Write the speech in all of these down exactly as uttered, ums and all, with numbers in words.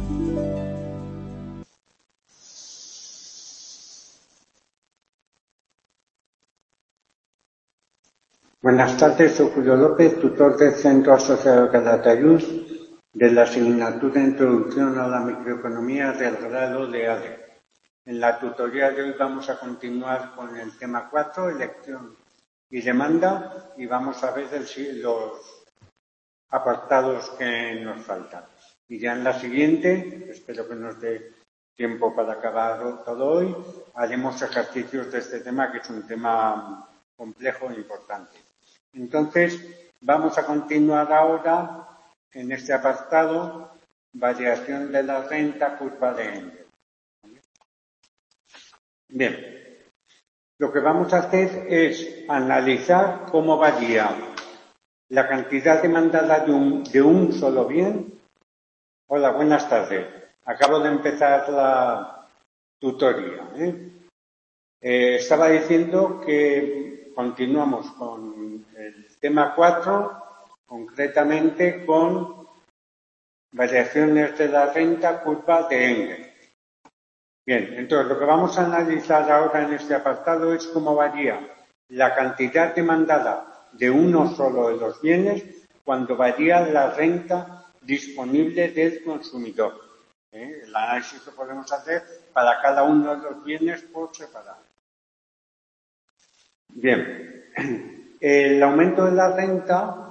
Buenas tardes, soy Julio López, tutor del Centro Asociado Calatayud de la asignatura Introducción a la Microeconomía del grado de A D. En la tutoría de hoy vamos a continuar con el tema cuatro, elección y demanda, y vamos a ver el, los apartados que nos faltan. Y ya en la siguiente, espero que nos dé tiempo para acabar todo hoy, haremos ejercicios de este tema, que es un tema complejo e importante. Entonces, vamos a continuar ahora en este apartado, variación de la renta, curva de Engel. Bien, lo que vamos a hacer es analizar cómo varía la cantidad demandada de un, de un solo bien. Hola, buenas tardes. Acabo de empezar la tutoría. ¿eh? Eh, estaba diciendo que continuamos con el tema cuatro, concretamente con variaciones de la renta, curva de Engel. Bien, entonces lo que vamos a analizar ahora en este apartado es cómo varía la cantidad demandada de uno solo de los bienes cuando varía la renta disponible del consumidor. ¿Eh? El análisis que podemos hacer para cada uno de los bienes por separado. Bien, el aumento de la renta,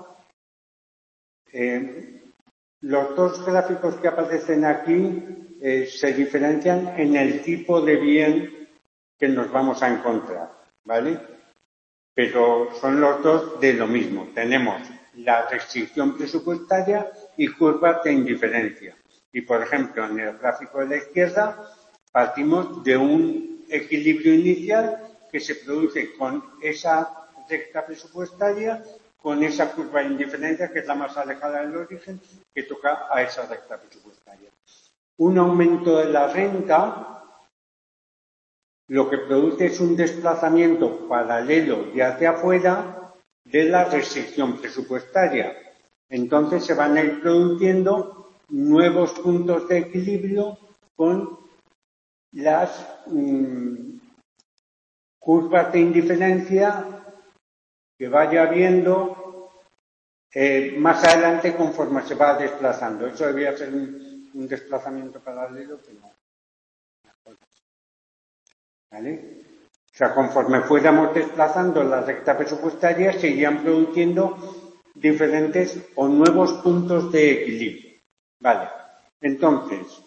eh, los dos gráficos que aparecen aquí eh, se diferencian en el tipo de bien que nos vamos a encontrar, ¿vale? Pero son los dos de lo mismo. Tenemos la restricción presupuestaria y curvas de indiferencia. Y, por ejemplo, en el gráfico de la izquierda partimos de un equilibrio inicial que se produce con esa recta presupuestaria, con esa curva de indiferencia, que es la más alejada del origen, que toca a esa recta presupuestaria. Un aumento de la renta lo que produce es un desplazamiento paralelo de hacia afuera de la restricción presupuestaria. Entonces se van a ir produciendo nuevos puntos de equilibrio con las mmm, curvas de indiferencia que vaya habiendo eh, más adelante conforme se va desplazando. Eso debía ser un, un desplazamiento paralelo, pero no. ¿Vale? O sea, conforme fuéramos desplazando la recta presupuestaria, se irían produciendo diferentes o nuevos puntos de equilibrio. Vale. Entonces,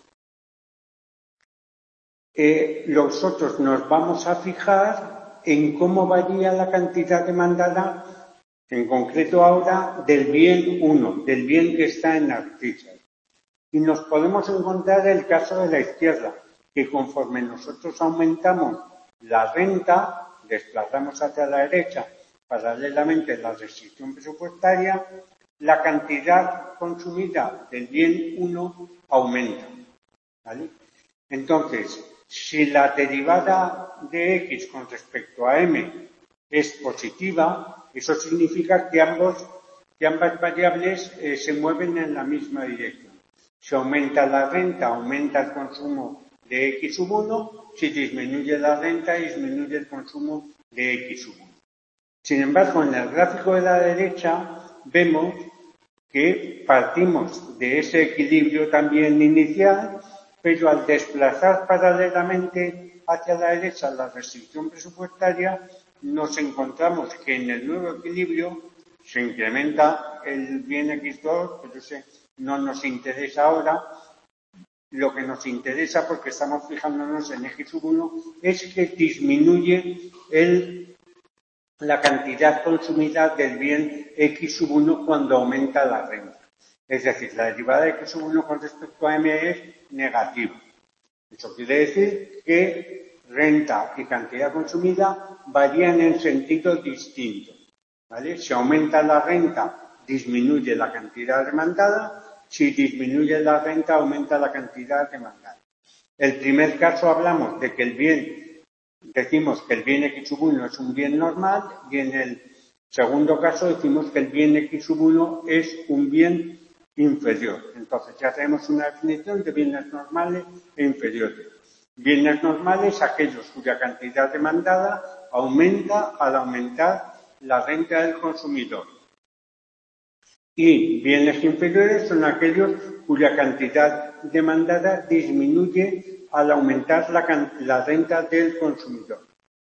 eh, nosotros nos vamos a fijar en cómo varía la cantidad demandada, en concreto ahora, del bien uno, del bien que está en artículo. Y nos podemos encontrar el caso de la izquierda, que conforme nosotros aumentamos la renta, desplazamos hacia la derecha, paralelamente a la restricción presupuestaria, la cantidad consumida del bien uno aumenta. ¿Vale? Entonces, si la derivada de X con respecto a M es positiva, eso significa que, ambos, que ambas variables eh, se mueven en la misma dirección. Si aumenta la renta, aumenta el consumo de X sub uno, si disminuye la renta, disminuye el consumo de X sub uno. Sin embargo, en el gráfico de la derecha vemos que partimos de ese equilibrio también inicial, pero al desplazar paralelamente hacia la derecha la restricción presupuestaria, nos encontramos que en el nuevo equilibrio se incrementa el bien X dos, pero ese no nos interesa ahora. Lo que nos interesa, porque estamos fijándonos en X sub uno, es que disminuye el, la cantidad consumida del bien X sub uno cuando aumenta la renta. Es decir, la derivada de X sub uno con respecto a M es negativa. Eso quiere decir que renta y cantidad consumida varían en sentido distinto. ¿Vale? Si aumenta la renta, disminuye la cantidad demandada. Si disminuye la renta, aumenta la cantidad demandada. El primer caso hablamos de que el bien, decimos que el bien X sub uno es un bien normal, y en el segundo caso decimos que el bien X sub uno es un bien inferior. Entonces ya tenemos una definición de bienes normales e inferiores. Bienes normales, aquellos cuya cantidad demandada aumenta al aumentar la renta del consumidor. Y bienes inferiores son aquellos cuya cantidad demandada disminuye al aumentar la, la renta del consumidor.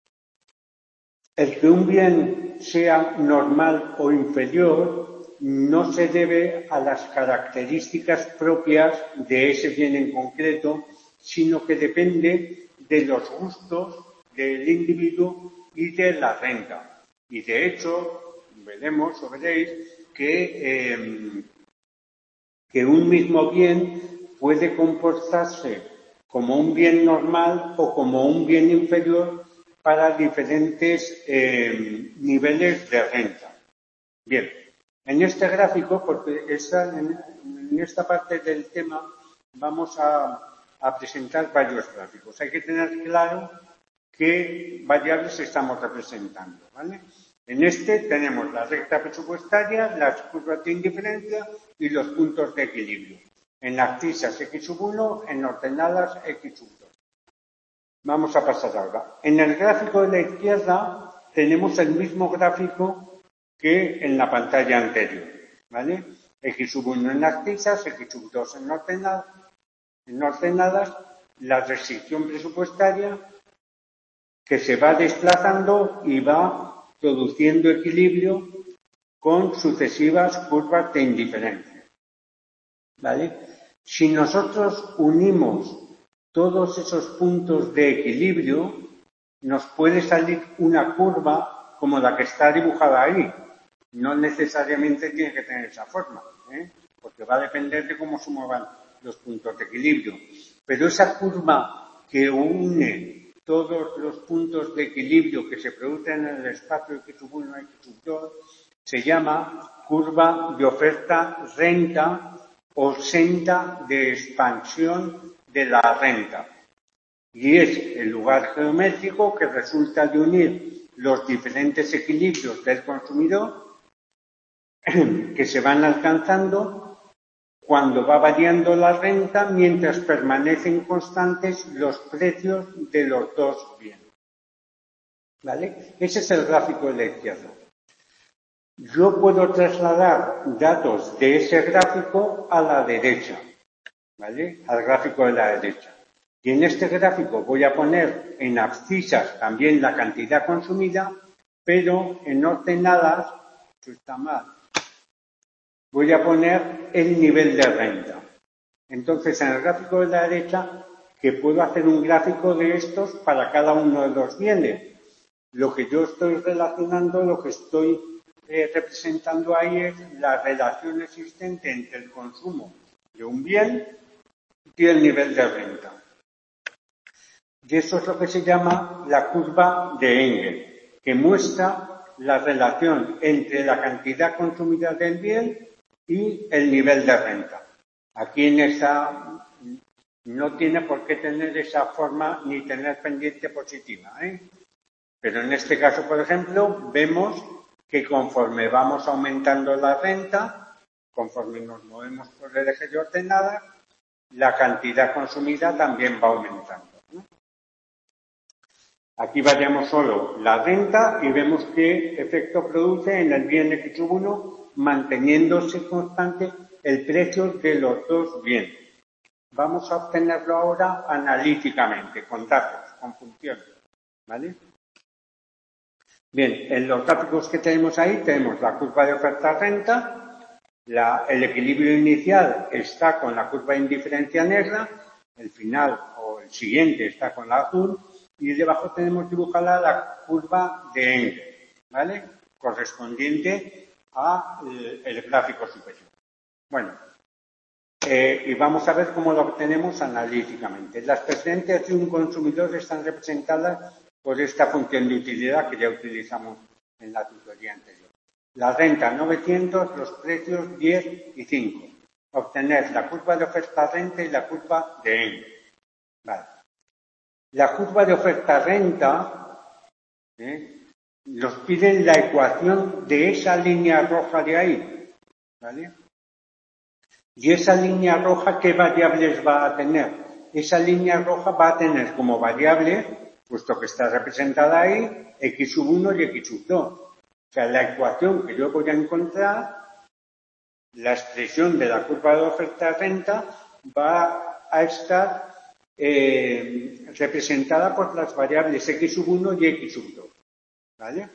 El que un bien sea normal o inferior no se debe a las características propias de ese bien en concreto, sino que depende de los gustos del individuo y de la renta. Y de hecho, veremos o veréis que, eh, que un mismo bien puede comportarse como un bien normal o como un bien inferior para diferentes eh, niveles de renta. Bien, en este gráfico, porque esta, en, en esta parte del tema vamos a, a presentar varios gráficos. Hay que tener claro qué variables estamos representando, ¿vale? En este tenemos la recta presupuestaria, las curvas de indiferencia y los puntos de equilibrio. En abscisas equis sub uno, en ordenadas equis sub dos. Vamos a pasar ahora. En el gráfico de la izquierda tenemos el mismo gráfico que en la pantalla anterior, ¿vale? equis sub uno en abscisas, equis sub dos en ordenadas, en ordenadas, la restricción presupuestaria que se va desplazando y va produciendo equilibrio con sucesivas curvas de indiferencia, ¿vale? Si nosotros unimos todos esos puntos de equilibrio, nos puede salir una curva como la que está dibujada ahí. No necesariamente tiene que tener esa forma, ¿eh? Porque va a depender de cómo se muevan los puntos de equilibrio. Pero esa curva que une todos los puntos de equilibrio que se producen en el espacio equis sub uno y equis sub dos se llama curva de oferta-renta o senda de expansión de la renta. Y es el lugar geométrico que resulta de unir los diferentes equilibrios del consumidor que se van alcanzando cuando va variando la renta mientras permanecen constantes los precios de los dos bienes. ¿Vale? Ese es el gráfico de la izquierda. Yo puedo trasladar datos de ese gráfico a la derecha, ¿vale? Al gráfico de la derecha. Y en este gráfico voy a poner en abscisas también la cantidad consumida, pero en ordenadas, esto está mal, voy a poner el nivel de renta. Entonces, en el gráfico de la derecha, que puedo hacer un gráfico de estos para cada uno de los bienes. Lo que yo estoy relacionando, lo que estoy eh, representando ahí es la relación existente entre el consumo de un bien y el nivel de renta. Y eso es lo que se llama la curva de Engel, que muestra la relación entre la cantidad consumida del bien y el nivel de renta. Aquí en esa no tiene por qué tener esa forma ni tener pendiente positiva, ¿eh? Pero en este caso, por ejemplo, vemos que conforme vamos aumentando la renta, conforme nos movemos por el eje de ordenadas, la cantidad consumida también va aumentando, ¿no? Aquí variamos solo la renta y vemos qué efecto produce en el bien equis sub uno, manteniéndose constante el precio de los dos bienes. Vamos a obtenerlo ahora analíticamente, con datos, con funciones, ¿vale? Bien, en los gráficos que tenemos ahí tenemos la curva de oferta-renta, el equilibrio inicial está con la curva de indiferencia negra, el final o el siguiente está con la azul, y debajo tenemos dibujada la curva de Engel, ¿vale? Correspondiente al el gráfico superior. Bueno, eh, y vamos a ver cómo lo obtenemos analíticamente. Las preferencias de un consumidor están representadas por esta función de utilidad que ya utilizamos en la tutoría anterior. La renta novecientos, los precios diez y cinco. Obtener la curva de oferta-renta y la curva de Engel. Vale. La curva de oferta-renta ¿eh? nos piden la ecuación de esa línea roja de ahí, ¿vale? Y esa línea roja, ¿qué variables va a tener? Esa línea roja va a tener como variable, puesto que está representada ahí, x sub uno y x sub dos. O sea, la ecuación que yo voy a encontrar, la expresión de la curva de oferta-renta, va a estar eh, representada por las variables x sub uno y x sub dos. ¿Vale?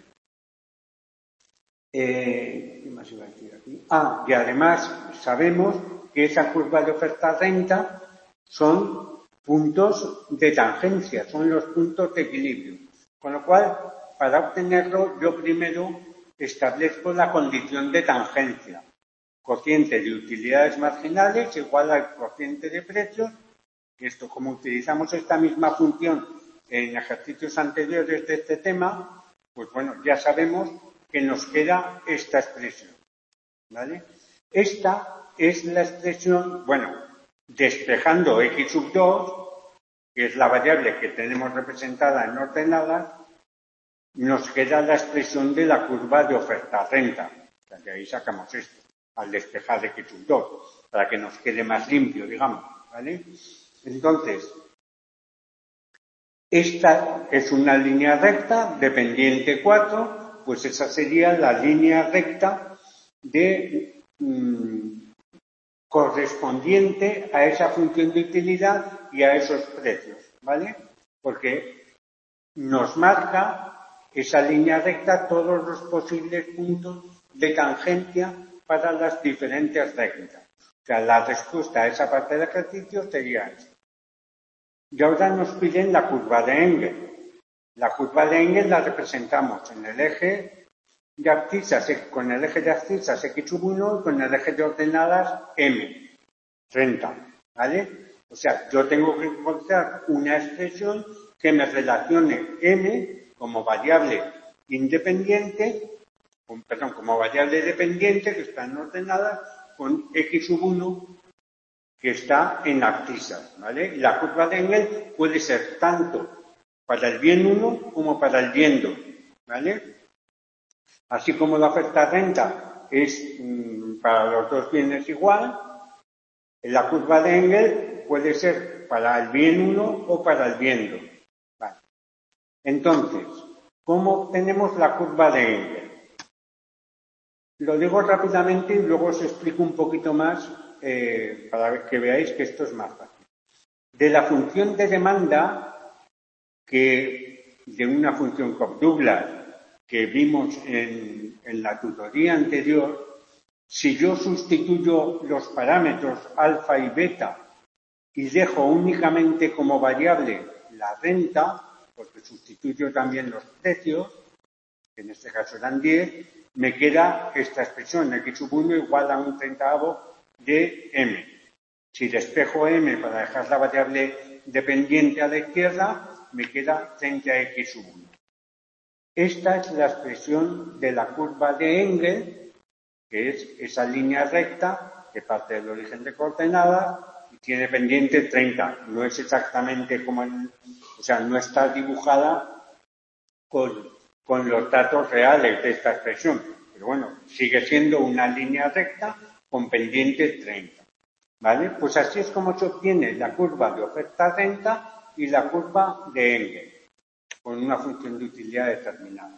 Eh, ¿Qué más iba a decir aquí? Ah, y además sabemos que esa curva de oferta-renta son puntos de tangencia, son los puntos de equilibrio. Con lo cual, para obtenerlo, yo primero establezco la condición de tangencia. Cociente de utilidades marginales igual al cociente de precios. Esto, como utilizamos esta misma función en ejercicios anteriores de este tema, pues bueno, ya sabemos que nos queda esta expresión, ¿vale? Esta es la expresión, bueno, despejando x sub dos, que es la variable que tenemos representada en ordenadas, nos queda la expresión de la curva de oferta-renta. O sea, de ahí sacamos esto, al despejar x sub dos, para que nos quede más limpio, digamos, ¿vale? Entonces, esta es una línea recta de pendiente cuatro, pues esa sería la línea recta de mmm, correspondiente a esa función de utilidad y a esos precios, ¿vale? Porque nos marca esa línea recta todos los posibles puntos de tangencia para las diferentes rectas. O sea, la respuesta a esa parte del ejercicio sería esta. Y ahora nos piden la curva de Engel. La curva de Engel la representamos en el eje de abscisas, con el eje de abscisas x sub uno y con el eje de ordenadas m, renta, ¿vale? O sea, yo tengo que encontrar una expresión que me relacione m como variable independiente, con, perdón, como variable dependiente que está en ordenadas con x sub uno que está en abscisas, ¿vale? La curva de Engel puede ser tanto para el bien uno como para el bien dos, ¿vale? Así como la oferta-renta es mmm, para los dos bienes igual, la curva de Engel puede ser para el bien uno o para el bien dos. Vale. Entonces, ¿cómo obtenemos la curva de Engel? Lo digo rápidamente y luego os explico un poquito más eh, para que veáis que esto es más fácil. De la función de demanda, que de una función Cobb-Douglas que vimos en, en la tutoría anterior, si yo sustituyo los parámetros alfa y beta y dejo únicamente como variable la renta, porque sustituyo también los precios, que en este caso eran diez, me queda esta expresión, x sub uno igual a un treintavo de m. Si despejo m para dejar la variable dependiente a la izquierda, me queda treinta x sub uno. Esta es la expresión de la curva de Engel, que es esa línea recta que parte del origen de coordenada y tiene pendiente treinta. No es exactamente como en, o sea, no está dibujada con, con los datos reales de esta expresión. Pero bueno, sigue siendo una línea recta con pendiente treinta. ¿Vale? Pues así es como se obtiene la curva de oferta-renta y la curva de Engel, con una función de utilidad determinada.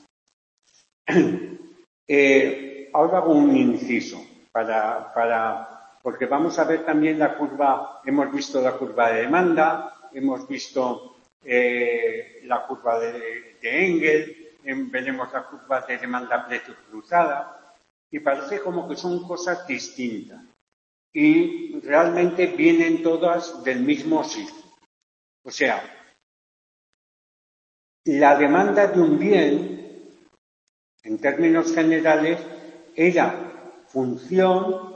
eh, ahora hago un inciso, para, para, porque vamos a ver también la curva, hemos visto la curva de demanda, hemos visto eh, la curva de, de Engel, veremos la curva de demanda-precio cruzada, y parece como que son cosas distintas. Y realmente vienen todas del mismo sitio. O sea, la demanda de un bien, en términos generales, era función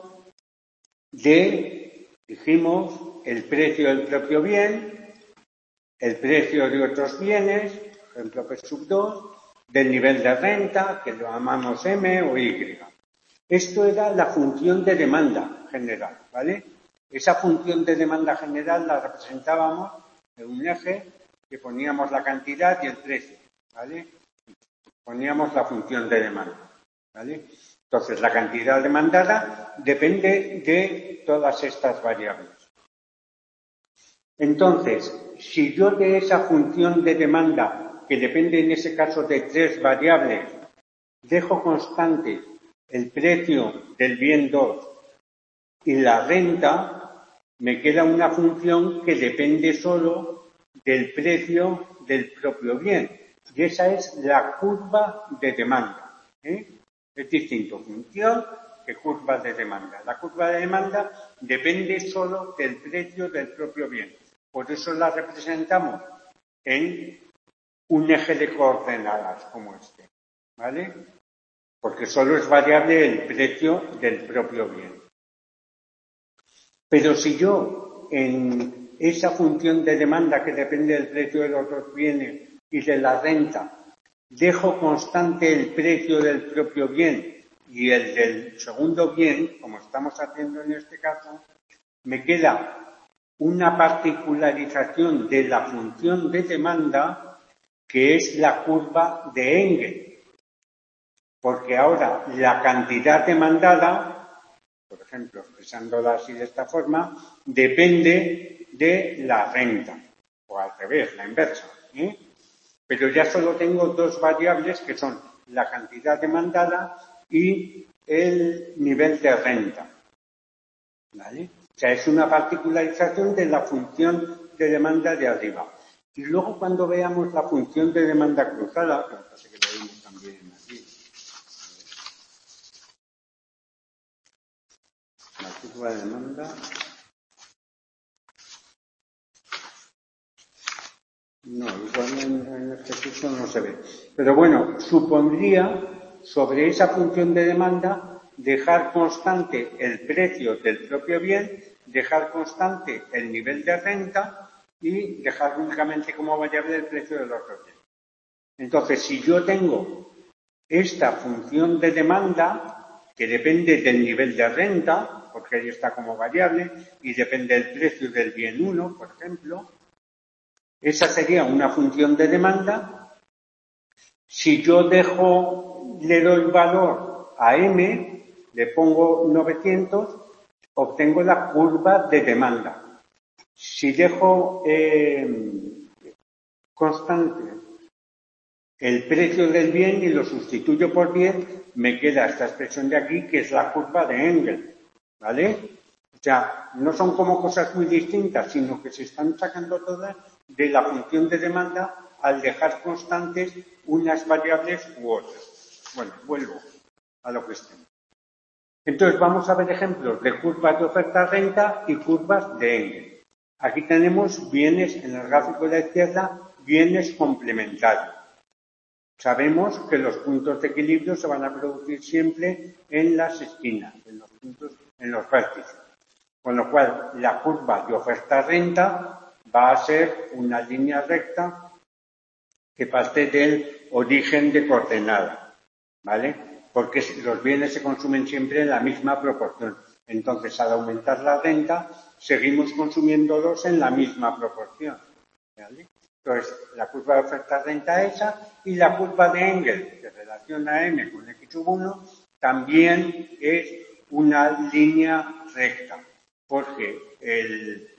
de, dijimos, el precio del propio bien, el precio de otros bienes, por ejemplo, P sub dos, del nivel de renta, que lo llamamos M o Y. Esto era la función de demanda general, ¿vale? Esa función de demanda general la representábamos en un eje que poníamos la cantidad y el precio, ¿vale? Poníamos la función de demanda, ¿vale? Entonces, la cantidad demandada depende de todas estas variables. Entonces, si yo de esa función de demanda, que depende en ese caso de tres variables, dejo constante el precio del bien dos y la renta, me queda una función que depende solo del precio del propio bien. Y esa es la curva de demanda. ¿eh? Es distinto función que curva de demanda. La curva de demanda depende solo del precio del propio bien. Por eso la representamos en un eje de coordenadas como este. ¿Vale? Porque solo es variable el precio del propio bien. Pero si yo en esa función de demanda que depende del precio de los otros bienes y de la renta, dejo constante el precio del propio bien y el del segundo bien, como estamos haciendo en este caso, me queda una particularización de la función de demanda que es la curva de Engel. Porque ahora la cantidad demandada, por ejemplo, expresándola así de esta forma, depende de la renta, o al revés, la inversa. ¿eh? Pero ya solo tengo dos variables que son la cantidad demandada y el nivel de renta. ¿Vale? O sea, es una particularización de la función de demanda de arriba. Y luego cuando veamos la función de demanda cruzada, que me parece que lo vimos también aquí, la curva de demanda. No, igual en, en este curso no se ve. Pero bueno, supondría sobre esa función de demanda dejar constante el precio del propio bien, dejar constante el nivel de renta y dejar únicamente como variable el precio del otro bien. Entonces, si yo tengo esta función de demanda, que depende del nivel de renta, porque ahí está como variable, y depende del precio del bien uno, por ejemplo, esa sería una función de demanda. Si yo dejo, le doy valor a M, le pongo novecientos, obtengo la curva de demanda. Si dejo eh, constante el precio del bien y lo sustituyo por bien, me queda esta expresión de aquí, que es la curva de Engel, ¿vale? O sea, no son como cosas muy distintas, sino que se están sacando todas de la función de demanda al dejar constantes unas variables u otras. Bueno, vuelvo a lo que estemos. Entonces, vamos a ver ejemplos de curvas de oferta-renta y curvas de Engel. Aquí tenemos bienes, en el gráfico de la izquierda, bienes complementarios. Sabemos que los puntos de equilibrio se van a producir siempre en las esquinas, en los puntos, en los vértices. Con lo cual, la curva de oferta-renta va a ser una línea recta que parte del origen de coordenada, ¿vale? Porque los bienes se consumen siempre en la misma proporción. Entonces, al aumentar la renta, seguimos consumiéndolos en la misma proporción, ¿vale? Entonces, la curva de oferta-renta esa y la curva de Engel, que relaciona M con X sub uno, también es una línea recta, porque el,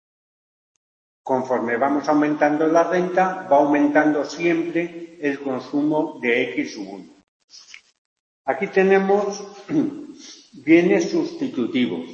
conforme vamos aumentando la renta, va aumentando siempre el consumo de X sub uno. Aquí tenemos bienes sustitutivos.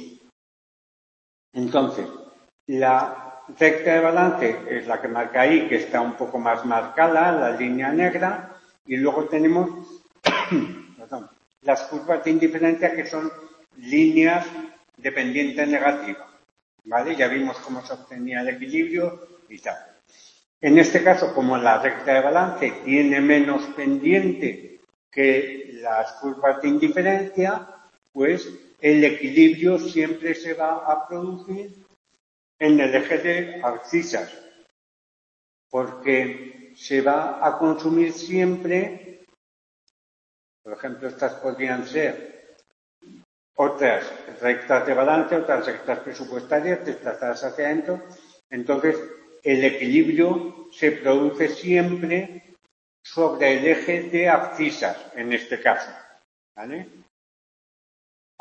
Entonces, la recta de balance es la que marca ahí, que está un poco más marcada, la línea negra, y luego tenemos perdón, las curvas de indiferencia, que son líneas de pendiente negativa, ¿vale? Ya vimos cómo se obtenía el equilibrio y tal. En este caso, como la recta de balance tiene menos pendiente que las curvas de indiferencia, pues el equilibrio siempre se va a producir en el eje de abscisas, porque se va a consumir siempre, por ejemplo, estas podrían ser otras rectas de balance, otras rectas presupuestarias desplazadas hacia adentro. Entonces, el equilibrio se produce siempre sobre el eje de abscisas, en este caso, ¿vale?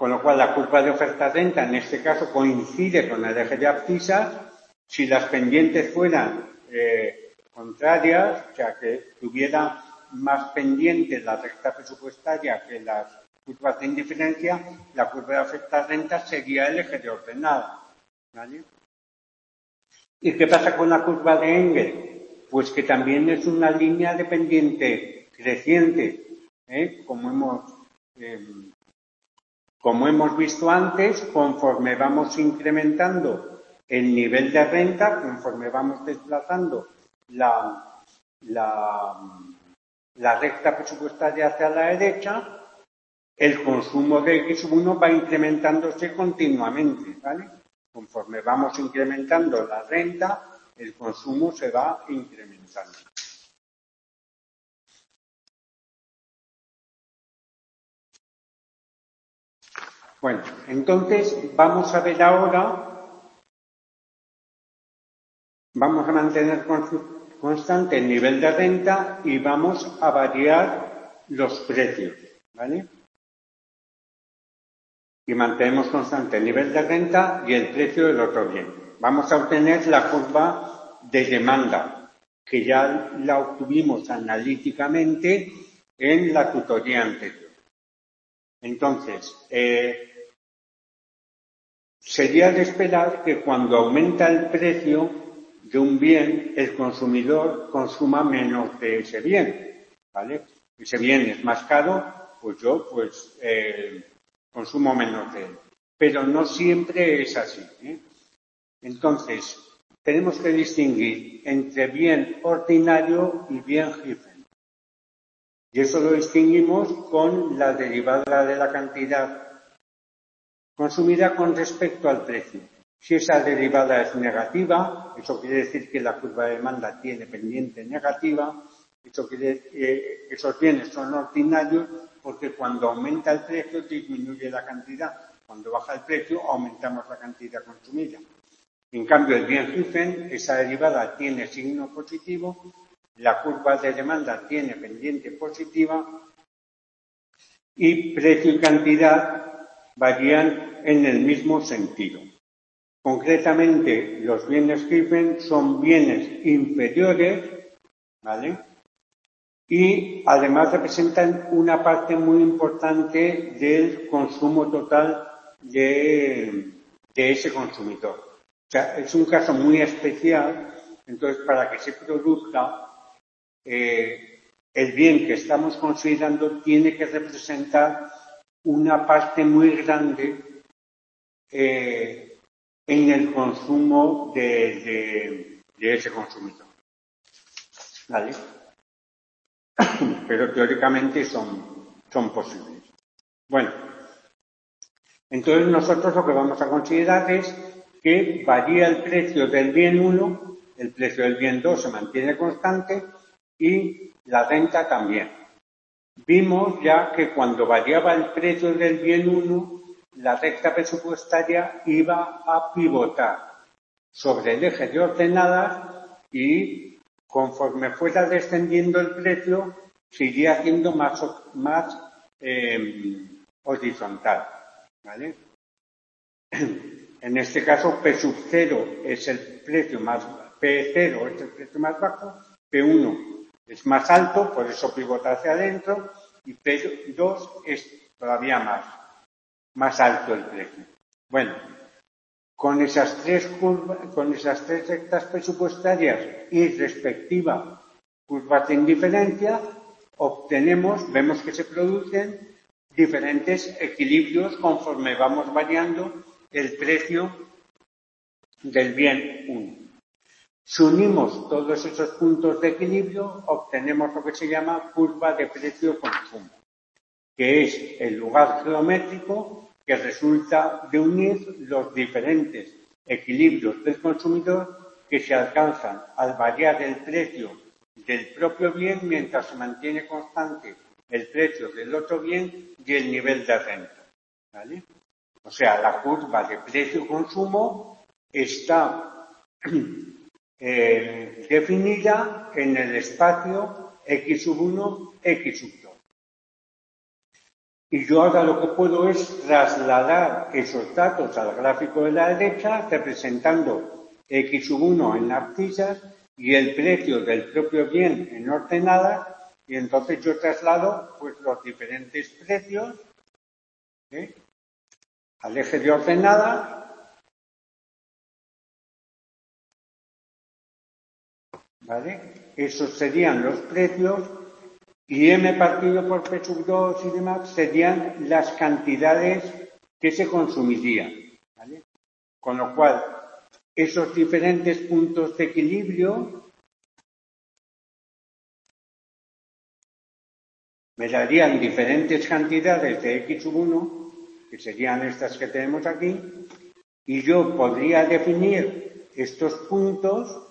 Con lo cual, la curva de oferta-renta, en este caso, coincide con el eje de abscisas. Si las pendientes fueran eh, contrarias, o sea, que tuviera más pendientes la recta presupuestaria que las curvas de indiferencia, la curva de oferta-renta sería el eje de ordenada, ¿vale? ¿Y qué pasa con la curva de Engel? Pues que también es una línea de pendiente creciente, ¿eh? Como hemos, eh, como hemos visto antes, conforme vamos incrementando el nivel de renta, conforme vamos desplazando la, la, la recta presupuestaria hacia la derecha, el consumo de X uno va incrementándose continuamente, ¿vale? Conforme vamos incrementando la renta, el consumo se va incrementando. Bueno, entonces vamos a ver ahora, vamos a mantener constante el nivel de renta y vamos a variar los precios, ¿vale? Y mantenemos constante el nivel de renta y el precio del otro bien. Vamos a obtener la curva de demanda, que ya la obtuvimos analíticamente en la tutoría anterior. Entonces, eh, sería de esperar que cuando aumenta el precio de un bien, el consumidor consuma menos de ese bien, ¿vale? Ese bien es más caro, pues yo, pues, eh, consumo menos de él. Pero no siempre es así, ¿eh? Entonces, tenemos que distinguir entre bien ordinario y bien Giffen. Y eso lo distinguimos con la derivada de la cantidad consumida con respecto al precio. Si esa derivada es negativa, eso quiere decir que la curva de demanda tiene pendiente negativa. Eso quiere, eh, esos bienes son ordinarios porque cuando aumenta el precio disminuye la cantidad. Cuando baja el precio aumentamos la cantidad consumida. En cambio, el bien Giffen, esa derivada tiene signo positivo, la curva de demanda tiene pendiente positiva y precio y cantidad varían en el mismo sentido. Concretamente, los bienes Giffen son bienes inferiores, ¿vale? Y además representan una parte muy importante del consumo total de, de ese consumidor. O sea, es un caso muy especial, entonces para que se produzca eh, el bien que estamos considerando tiene que representar una parte muy grande eh, en el consumo de, de, de ese consumidor. ¿Vale? Pero teóricamente son, son posibles. Bueno, entonces nosotros lo que vamos a considerar es que varía el precio del bien uno, el precio del bien dos se mantiene constante y la renta también. Vimos ya que cuando variaba el precio del bien uno, la recta presupuestaria iba a pivotar sobre el eje de ordenadas y conforme fuera descendiendo el precio, se iría haciendo más, más eh, horizontal, ¿vale? En este caso, P sub cero es el precio más, P cero es el precio más bajo, P uno es más alto, por eso pivota hacia adentro, y P dos es todavía más, más alto el precio. Bueno, con esas tres curvas, con esas tres rectas presupuestarias y respectiva curvas de indiferencia, obtenemos, vemos que se producen diferentes equilibrios conforme vamos variando el precio del bien uno. Si unimos todos esos puntos de equilibrio, obtenemos lo que se llama curva de precio-consumo, que es el lugar geométrico que resulta de unir los diferentes equilibrios del consumidor que se alcanzan al variar el precio del propio bien mientras se mantiene constante el precio del otro bien y el nivel de renta, ¿vale? O sea, la curva de precio-consumo está eh, definida en el espacio X sub uno, X sub dos. Y yo ahora lo que puedo es trasladar esos datos al gráfico de la derecha, representando X sub uno en abscisas y el precio del propio bien en ordenadas, y entonces yo traslado pues los diferentes precios ¿eh? al eje de ordenada, ¿vale? Esos serían los precios. Y M partido por P sub dos y demás serían las cantidades que se consumirían, ¿vale? Con lo cual, esos diferentes puntos de equilibrio me darían diferentes cantidades de X sub uno, que serían estas que tenemos aquí, y yo podría definir estos puntos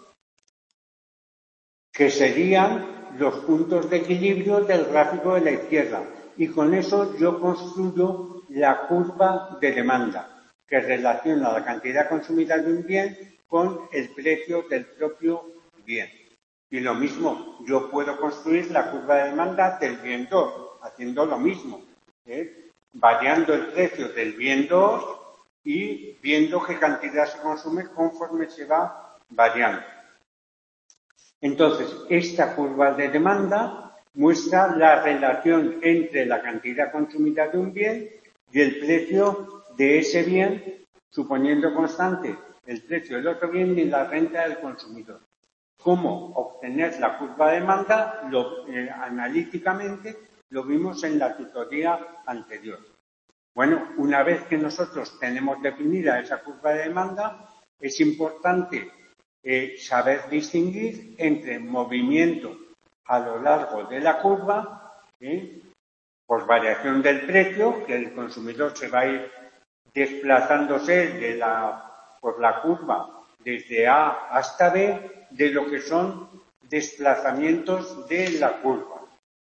que serían los puntos de equilibrio del gráfico de la izquierda. Y con eso yo construyo la curva de demanda, que relaciona la cantidad consumida de un bien con el precio del propio bien. Y lo mismo, yo puedo construir la curva de demanda del bien dos, haciendo lo mismo, ¿eh? variando el precio del bien dos y viendo qué cantidad se consume conforme se va variando. Entonces, esta curva de demanda muestra la relación entre la cantidad consumida de un bien y el precio de ese bien, suponiendo constante el precio del otro bien y la renta del consumidor. ¿Cómo obtener la curva de demanda? Lo, eh, analíticamente lo vimos en la tutoría anterior. Bueno, una vez que nosotros tenemos definida esa curva de demanda, es importante Eh, saber distinguir entre movimiento a lo largo de la curva, ¿eh? por variación del precio, que el consumidor se va a ir desplazándose de la, por la curva desde A hasta B, de lo que son desplazamientos de la curva.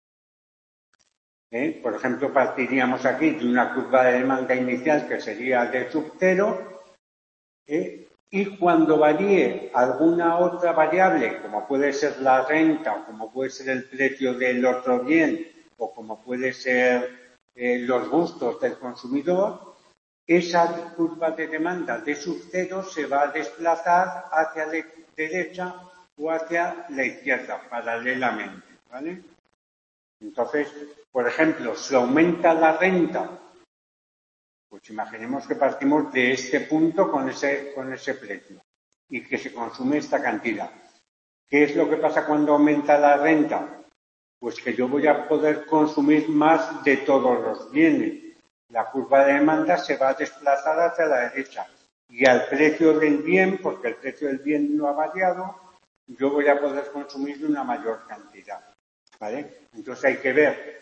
¿Eh? Por ejemplo, partiríamos aquí de una curva de demanda inicial que sería de sub cero, ¿eh? Y cuando varíe alguna otra variable, como puede ser la renta, o como puede ser el precio del otro bien, o como puede ser eh, los gustos del consumidor, esa curva de demanda de sub cero se va a desplazar hacia la derecha o hacia la izquierda, paralelamente, ¿vale? Entonces, por ejemplo, si aumenta la renta, pues imaginemos que partimos de este punto con ese, con ese precio y que se consume esta cantidad. ¿Qué es lo que pasa cuando aumenta la renta? Pues que yo voy a poder consumir más de todos los bienes. La curva de demanda se va a desplazar hacia la derecha. Y al precio del bien, porque el precio del bien no ha variado, yo voy a poder consumir una mayor cantidad, ¿vale? Entonces hay que ver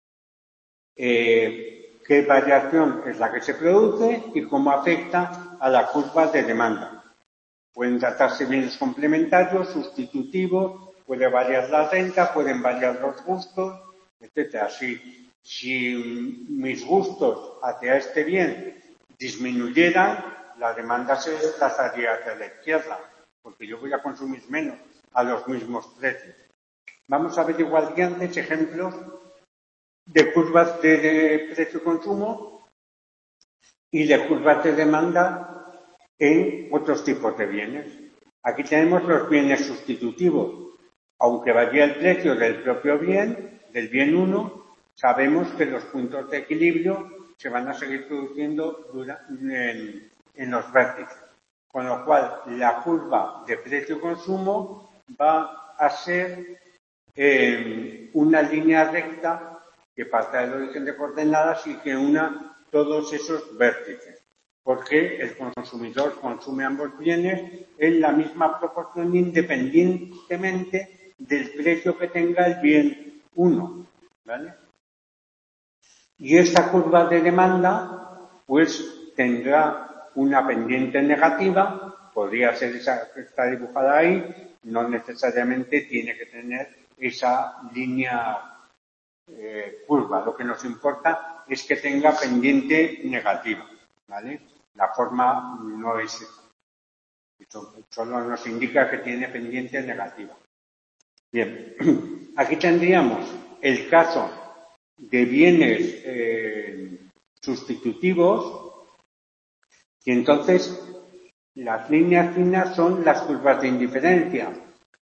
eh, qué variación es la que se produce y cómo afecta a la curva de demanda. Pueden tratarse bienes complementarios, sustitutivos, puede variar la renta, pueden variar los gustos, etcétera. Si, si mis gustos hacia este bien disminuyeran, la demanda se desplazaría hacia la izquierda, porque yo voy a consumir menos a los mismos precios. Vamos a ver igual que antes ejemplos de curvas de, de precio-consumo y de curvas de demanda en otros tipos de bienes. Aquí tenemos los bienes sustitutivos. Aunque varía el precio del propio bien, del bien uno, sabemos que los puntos de equilibrio se van a seguir produciendo en, en los vértices. Con lo cual, la curva de precio-consumo va a ser eh, una línea recta que parta del origen de coordenadas y que una todos esos vértices, porque el consumidor consume ambos bienes en la misma proporción independientemente del precio que tenga el bien uno, ¿vale? Y esta curva de demanda, pues, tendrá una pendiente negativa, podría ser esa que está dibujada ahí, no necesariamente tiene que tener esa línea Eh, curva. Lo que nos importa es que tenga pendiente negativa, ¿vale? La forma no es esa. Esto solo nos indica que tiene pendiente negativa. Bien, aquí tendríamos el caso de bienes eh, sustitutivos, y entonces las líneas finas son las curvas de indiferencia.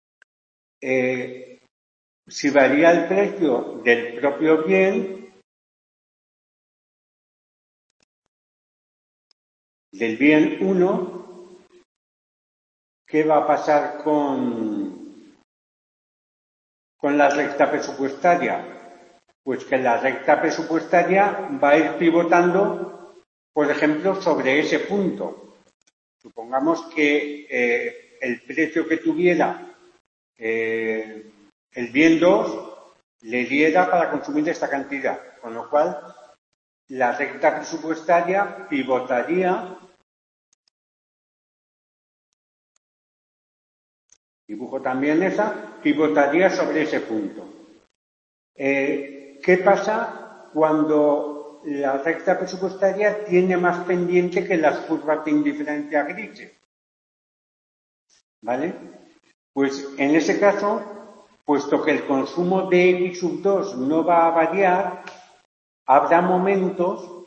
Eh, si varía el precio del propio bien, del bien uno, ¿qué va a pasar con, con la recta presupuestaria? Pues que la recta presupuestaria va a ir pivotando, por ejemplo, sobre ese punto. Supongamos que eh, el precio que tuviera eh, el bien dos le diera para consumir esta cantidad, con lo cual la recta presupuestaria pivotaría, dibujo también esa, pivotaría sobre ese punto. Eh, ¿Qué pasa cuando la recta presupuestaria tiene más pendiente que las curvas de indiferencia grises? ¿Vale? Pues en ese caso, puesto que el consumo de X sub dos no va a variar, habrá momentos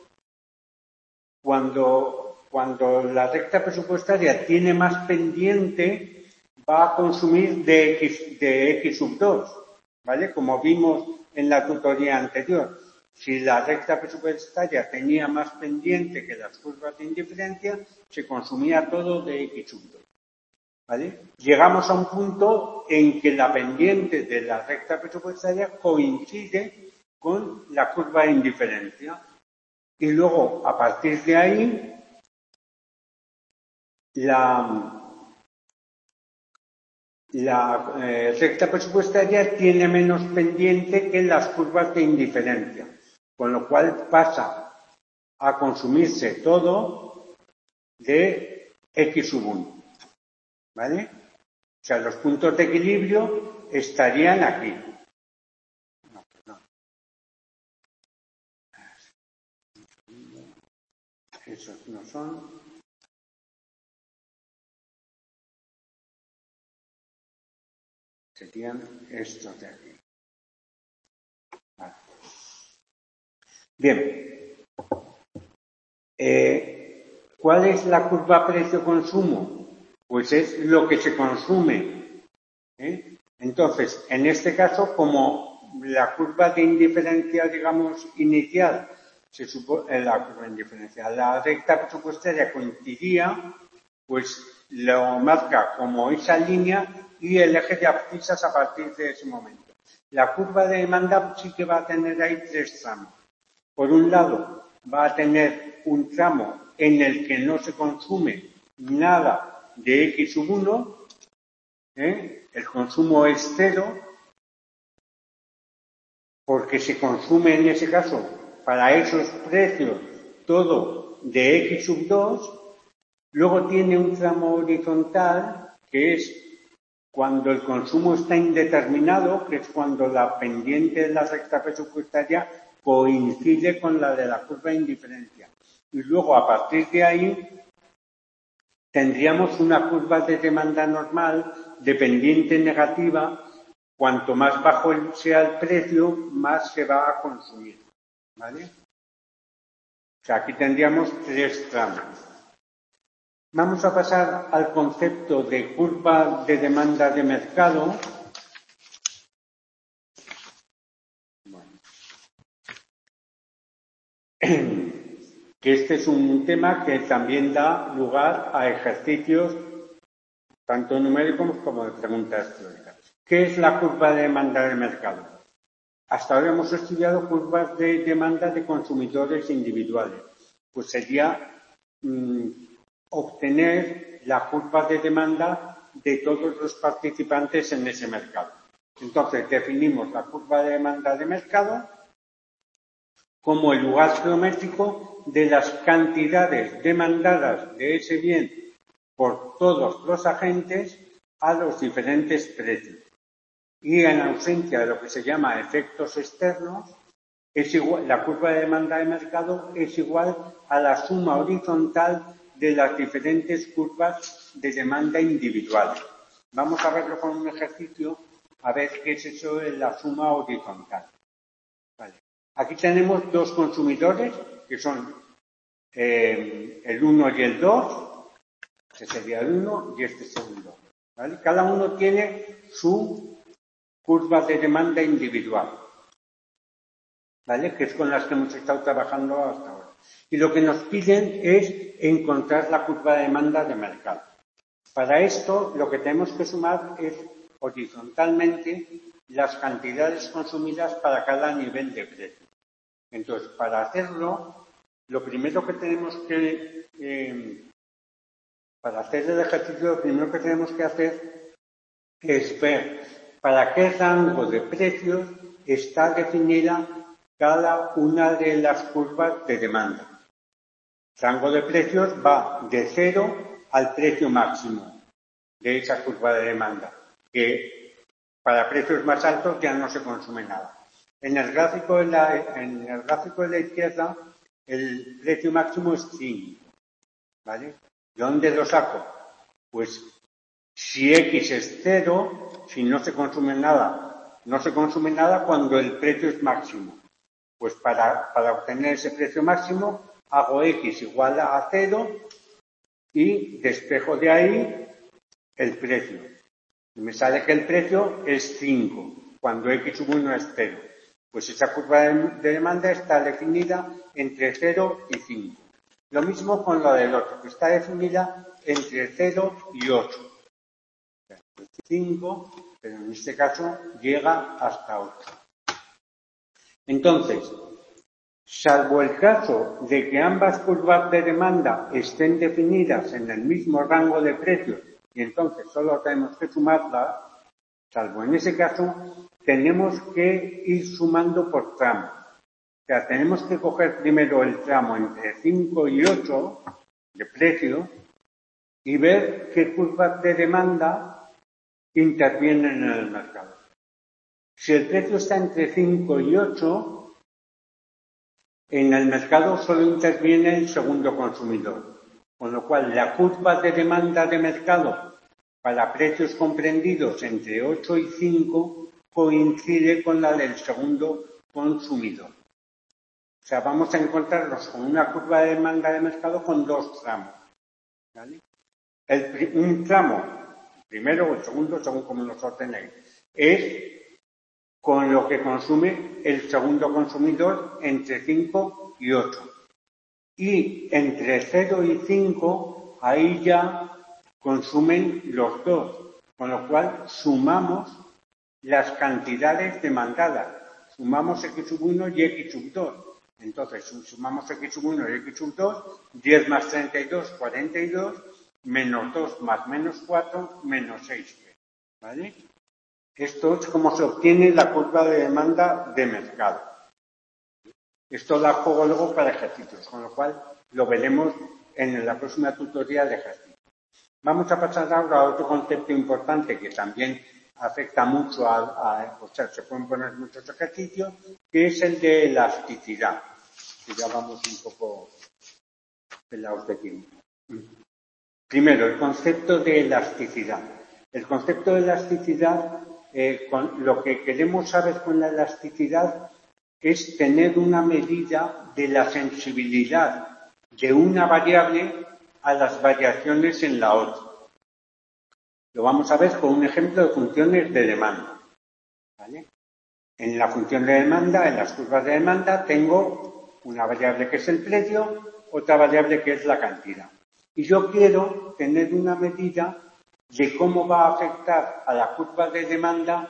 cuando, cuando la recta presupuestaria tiene más pendiente, va a consumir de X, de X sub dos, ¿vale? Como vimos en la tutoría anterior. Si la recta presupuestaria tenía más pendiente que las curvas de indiferencia, se consumía todo de X sub dos. ¿Vale? Llegamos a un punto en que la pendiente de la recta presupuestaria coincide con la curva de indiferencia. Y luego, a partir de ahí, la, la eh, recta presupuestaria tiene menos pendiente que las curvas de indiferencia, con lo cual pasa a consumirse todo de X sub uno. ¿Vale? O sea, los puntos de equilibrio estarían aquí. No, perdón. Esos no son. Serían estos de aquí. Vale. Bien. Eh, ¿Cuál es la curva precio-consumo? Pues es lo que se consume. ¿eh? Entonces, en este caso, como la curva de indiferencia, digamos, inicial, se supone, la curva de indiferencia, la recta presupuestaria coincidiría, pues lo marca como esa línea y el eje de abscisas a partir de ese momento. La curva de demanda sí que va a tener ahí tres tramos. Por un lado, va a tener un tramo en el que no se consume nada de X sub uno, ¿eh? El consumo es cero, porque se consume en ese caso, para esos precios, todo de X sub dos. Luego tiene un tramo horizontal, que es cuando el consumo está indeterminado, que es cuando la pendiente de la recta presupuestaria coincide con la de la curva de indiferencia. Y luego, a partir de ahí, tendríamos una curva de demanda normal de pendiente negativa. Cuanto más bajo sea el precio, más se va a consumir. ¿Vale? O sea, aquí tendríamos tres tramos. Vamos a pasar al concepto de curva de demanda de mercado. Bueno. Que este es un tema que también da lugar a ejercicios tanto numéricos como de preguntas teóricas. ¿Qué es la curva de demanda de mercado? Hasta ahora hemos estudiado curvas de demanda de consumidores individuales. Pues sería mmm, obtener la curva de demanda de todos los participantes en ese mercado. Entonces, definimos la curva de demanda de mercado como el lugar geométrico de las cantidades demandadas de ese bien por todos los agentes a los diferentes precios. Y en ausencia de lo que se llama efectos externos, es igual, la curva de demanda de mercado es igual a la suma horizontal de las diferentes curvas de demanda individuales. Vamos a verlo con un ejercicio, a ver qué es eso de la suma horizontal. Vale. Aquí tenemos dos consumidores, que son eh, el uno y el dos, este sería el uno y este es el dos. ¿Vale? Cada uno tiene su curva de demanda individual, ¿vale? Que es con las que hemos estado trabajando hasta ahora. Y lo que nos piden es encontrar la curva de demanda de mercado. Para esto, lo que tenemos que sumar es horizontalmente las cantidades consumidas para cada nivel de precio. Entonces, para hacerlo, lo primero que tenemos que, eh, para hacer el ejercicio, lo primero que tenemos que hacer es ver para qué rango de precios está definida cada una de las curvas de demanda. El rango de precios va de cero al precio máximo de esa curva de demanda, que para precios más altos ya no se consume nada. En el gráfico de la, en el gráfico de la izquierda, el precio máximo es cinco, ¿vale? ¿De dónde lo saco? Pues si X es cero, si no se consume nada, no se consume nada cuando el precio es máximo. Pues para, para obtener ese precio máximo, hago X igual a cero y despejo de ahí el precio. Y me sale que el precio es cinco, cuando X sub uno es cero. Pues esa curva de demanda está definida entre cero y cinco. Lo mismo con la del otro, que está definida entre cero y ocho. cinco, pero en este caso llega hasta ocho. Entonces, salvo el caso de que ambas curvas de demanda estén definidas en el mismo rango de precios y entonces solo tenemos que sumarlas, salvo en ese caso, tenemos que ir sumando por tramos. O sea, tenemos que coger primero el tramo entre cinco y ocho de precio y ver qué curvas de demanda intervienen en el mercado. Si el precio está entre cinco y ocho, en el mercado solo interviene el segundo consumidor, con lo cual la curva de demanda de mercado para precios comprendidos entre ocho y cinco coincide con la del segundo consumidor. O sea, vamos a encontrarnos con una curva de demanda de mercado con dos tramos, ¿vale? El, un tramo, primero o el segundo, según como los ordenéis, es con lo que consume el segundo consumidor entre cinco y ocho. Y entre cero y cinco, ahí ya consumen los dos, con lo cual sumamos las cantidades demandadas. Sumamos X sub uno y X sub dos. Entonces, sumamos X sub uno y X sub dos, diez más treinta y dos, cuarenta y dos, menos dos más menos cuatro, menos seis. ¿Vale? Esto es como se obtiene la curva de demanda de mercado. Esto la juego luego para ejercicios, con lo cual lo veremos en la próxima tutoría de ejercicios. Vamos a pasar ahora a otro concepto importante que también afecta mucho a, a o sea, se pueden poner muchos ejercicios, que es el de elasticidad. Que ya vamos un poco pelados de tiempo. Primero, el concepto de elasticidad. El concepto de elasticidad, eh, con, lo que queremos saber con la elasticidad es tener una medida de la sensibilidad de una variable a las variaciones en la otra. Lo vamos a ver con un ejemplo de funciones de demanda, ¿vale? En la función de demanda, en las curvas de demanda, tengo una variable que es el precio, otra variable que es la cantidad. Y yo quiero tener una medida de cómo va a afectar a la curva de demanda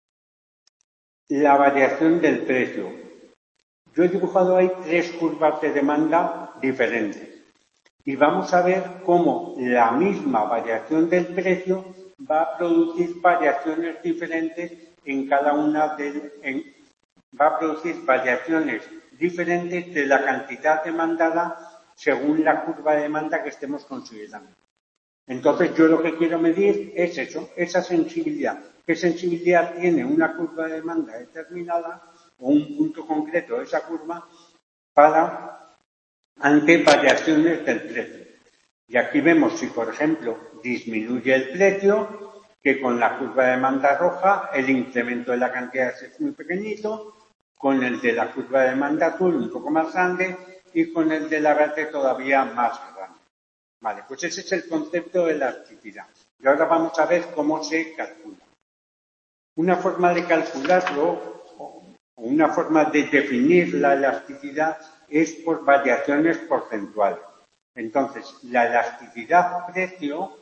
la variación del precio. Yo he dibujado ahí tres curvas de demanda diferentes. Y vamos a ver cómo la misma variación del precio va a producir variaciones diferentes en cada una de en, va a producir variaciones diferentes de la cantidad demandada según la curva de demanda que estemos considerando. Entonces yo lo que quiero medir es eso, esa sensibilidad. ¿Qué sensibilidad tiene una curva de demanda determinada o un punto concreto de esa curva para ante variaciones del precio? Y aquí vemos si, por ejemplo, disminuye el precio, que con la curva de demanda roja el incremento de la cantidad es muy pequeñito, con el de la curva de demanda azul un poco más grande y con el de la verde todavía más grande. Vale, pues ese es el concepto de elasticidad. Y ahora vamos a ver cómo se calcula. Una forma de calcularlo, o una forma de definir la elasticidad es por variaciones porcentuales. Entonces, la elasticidad precio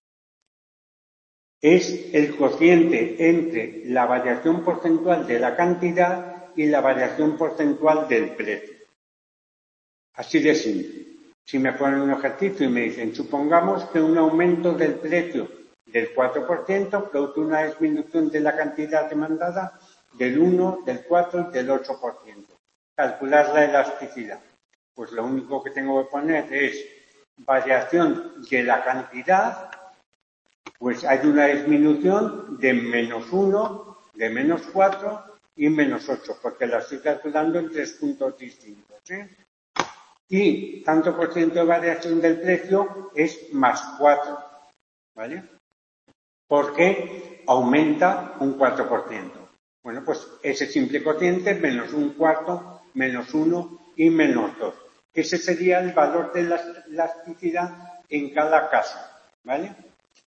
es el cociente entre la variación porcentual de la cantidad y la variación porcentual del precio. Así de simple. Si me ponen un ejercicio y me dicen, supongamos que un aumento del precio del cuatro por ciento produce una disminución de la cantidad demandada del uno, del cuatro y del ocho por ciento. Calcular la elasticidad. Pues lo único que tengo que poner es variación de la cantidad, pues hay una disminución de menos uno, de menos cuatro y menos ocho, porque la estoy calculando en tres puntos distintos, ¿sí? Y tanto por ciento de variación del precio es más cuatro, ¿vale? Porque aumenta un cuatro por ciento. Bueno, pues ese simple cociente menos un cuarto, menos uno y menos dos. Ese sería el valor de la elasticidad en cada caso, ¿vale?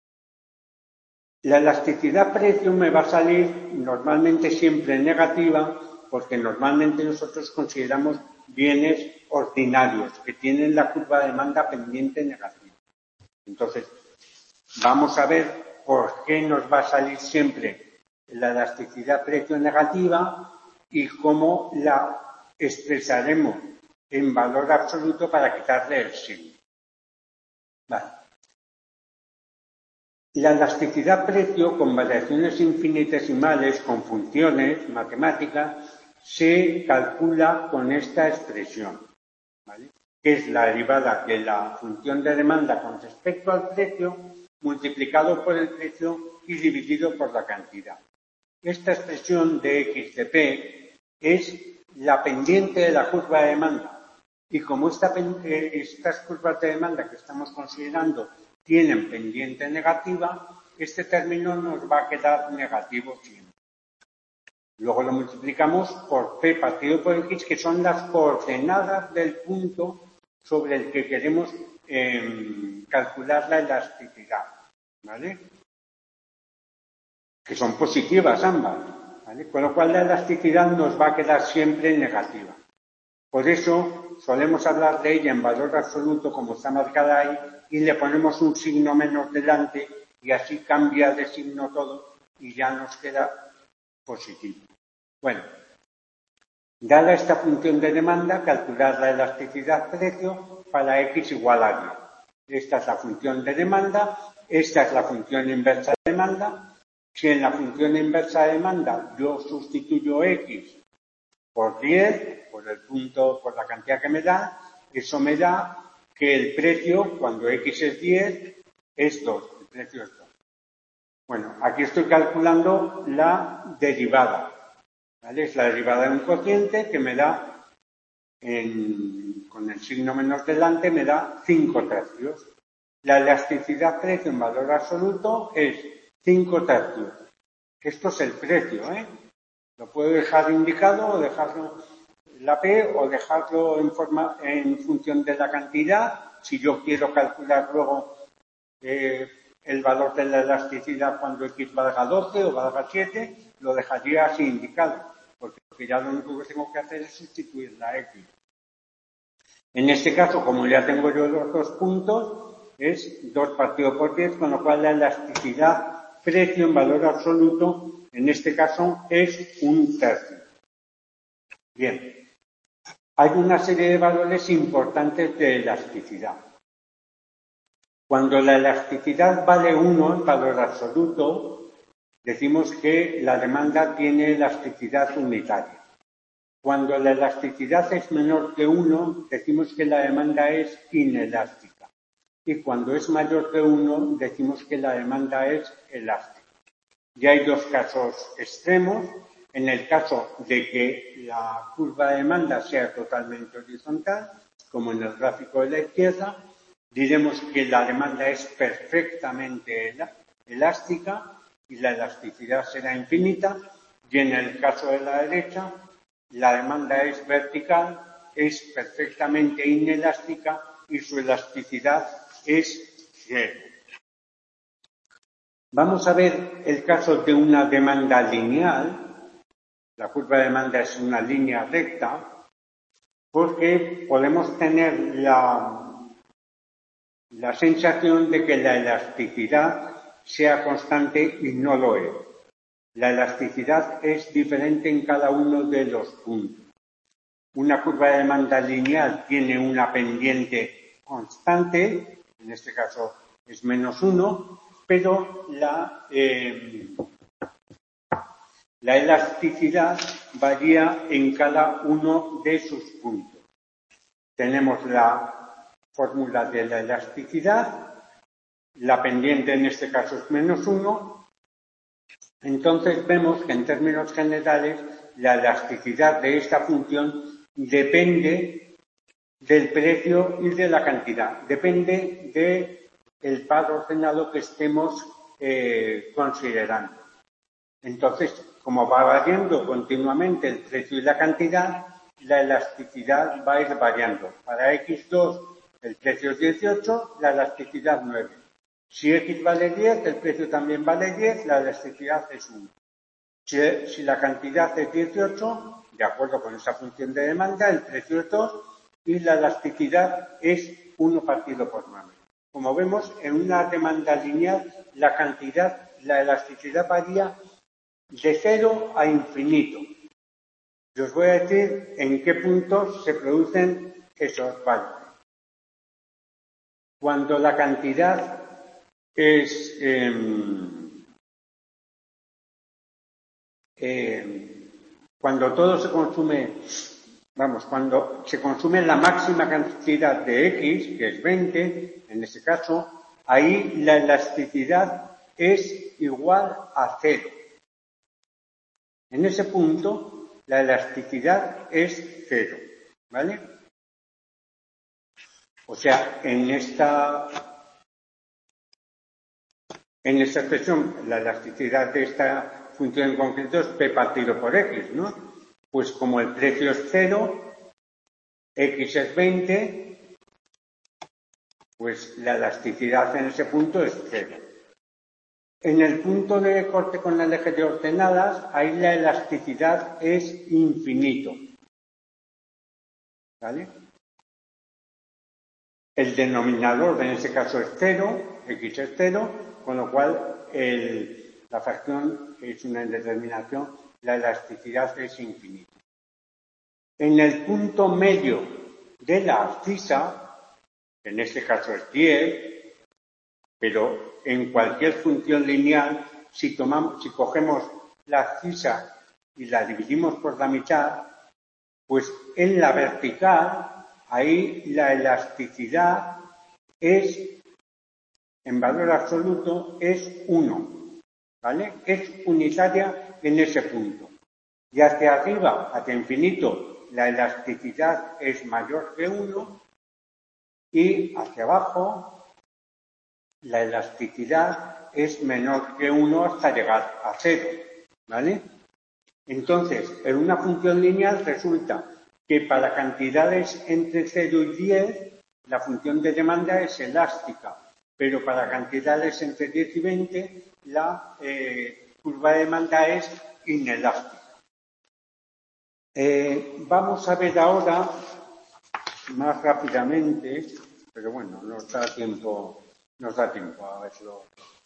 La elasticidad precio me va a salir normalmente siempre negativa, porque normalmente nosotros consideramos bienes ordinarios que tienen la curva de demanda pendiente negativa. Entonces, vamos a ver por qué nos va a salir siempre la elasticidad precio negativa y cómo la expresaremos en valor absoluto para quitarle el signo. Vale. La elasticidad precio con variaciones infinitesimales, con funciones matemáticas, se calcula con esta expresión, ¿vale? Que es la derivada de la función de demanda con respecto al precio multiplicado por el precio y dividido por la cantidad. Esta expresión de X de P es la pendiente de la curva de demanda. Y como esta, estas curvas de demanda que estamos considerando tienen pendiente negativa, este término nos va a quedar negativo siempre. Luego lo multiplicamos por P partido por X, que son las coordenadas del punto sobre el que queremos eh, calcular la elasticidad, ¿vale? Que son positivas ambas, ¿vale? Con lo cual la elasticidad nos va a quedar siempre negativa. Por eso solemos hablar de ella en valor absoluto, como está marcada ahí, y le ponemos un signo menos delante y así cambia de signo todo y ya nos queda positivo. Bueno, dada esta función de demanda, calcular la elasticidad precio para X igual a diez. Esta es la función de demanda, esta es la función inversa de demanda. Si en la función inversa de demanda yo sustituyo X por diez, por el punto, por la cantidad que me da, eso me da que el precio, cuando X es diez, es dos, el precio es dos. Bueno, aquí estoy calculando la derivada, ¿vale? Es la derivada de un cociente que me da, en, con el signo menos delante, me da cinco tercios. La elasticidad precio en valor absoluto es cinco tercios. Esto es el precio, ¿eh? Lo puedo dejar indicado o dejarlo la P o dejarlo en, forma, en función de la cantidad. Si yo quiero calcular luego eh, el valor de la elasticidad cuando X valga doce o valga siete, lo dejaría así indicado, porque ya lo único que tengo que hacer es sustituir la X. En este caso, como ya tengo yo los dos puntos, es dos partido por diez, con lo cual la elasticidad precio en valor absoluto en este caso es un tercio. Bien, hay una serie de valores importantes de elasticidad. Cuando la elasticidad vale uno en valor absoluto, decimos que la demanda tiene elasticidad unitaria. Cuando la elasticidad es menor que uno, decimos que la demanda es inelástica. Y cuando es mayor que uno, decimos que la demanda es elástica. Y hay dos casos extremos. En el caso de que la curva de demanda sea totalmente horizontal, como en el gráfico de la izquierda, diremos que la demanda es perfectamente elástica y la elasticidad será infinita. Y en el caso de la derecha, la demanda es vertical, es perfectamente inelástica y su elasticidad es cero. Vamos a ver el caso de una demanda lineal. La curva de demanda es una línea recta porque podemos tener la, la sensación de que la elasticidad sea constante y no lo es. La elasticidad es diferente en cada uno de los puntos. Una curva de demanda lineal tiene una pendiente constante, en este caso es menos uno, pero la, eh, la elasticidad varía en cada uno de sus puntos. Tenemos la fórmula de la elasticidad, la pendiente en este caso es menos uno. Entonces vemos que en términos generales la elasticidad de esta función depende del precio y de la cantidad, depende del par ordenado que estemos eh, considerando. Entonces, como va variando continuamente el precio y la cantidad, la elasticidad va a ir variando. Para equis dos el precio es dieciocho, la elasticidad nueve. Si X vale diez, el precio también vale diez, la elasticidad es uno. Si, si la cantidad es dieciocho, de acuerdo con esa función de demanda, el precio es dos y la elasticidad es uno partido por nueve. Como vemos, en una demanda lineal, la cantidad, la elasticidad varía de cero a infinito. Y os voy a decir en qué puntos se producen esos valores. Cuando la cantidad es eh, eh, cuando todo se consume, vamos, cuando se consume la máxima cantidad de X, que es veinte, en ese caso, ahí la elasticidad es igual a cero. En ese punto, la elasticidad es cero, ¿vale? O sea, en esta En esta expresión, la elasticidad de esta función en concreto es P partido por X, ¿no? Pues como el precio es cero, X es veinte, pues la elasticidad en ese punto es cero. En el punto de corte con el eje de ordenadas, ahí la elasticidad es infinito. ¿Vale? El denominador en ese caso es cero, X es cero, con lo cual el, la fracción es una indeterminación, la elasticidad es infinita. En el punto medio de la abscisa, en este caso es diez, pero en cualquier función lineal, si, tomamos, si cogemos la abscisa y la dividimos por la mitad, pues en la vertical, ahí la elasticidad es en valor absoluto es uno, ¿vale? Es unitaria en ese punto. Y hacia arriba, hacia infinito, la elasticidad es mayor que uno y hacia abajo la elasticidad es menor que uno hasta llegar a cero, ¿vale? Entonces, en una función lineal resulta que para cantidades entre cero y diez, la función de demanda es elástica. Pero para cantidades entre diez y veinte, la eh, curva de demanda es inelástica. Eh, vamos a ver ahora, más rápidamente, pero bueno, nos da tiempo, nos da tiempo a verlo.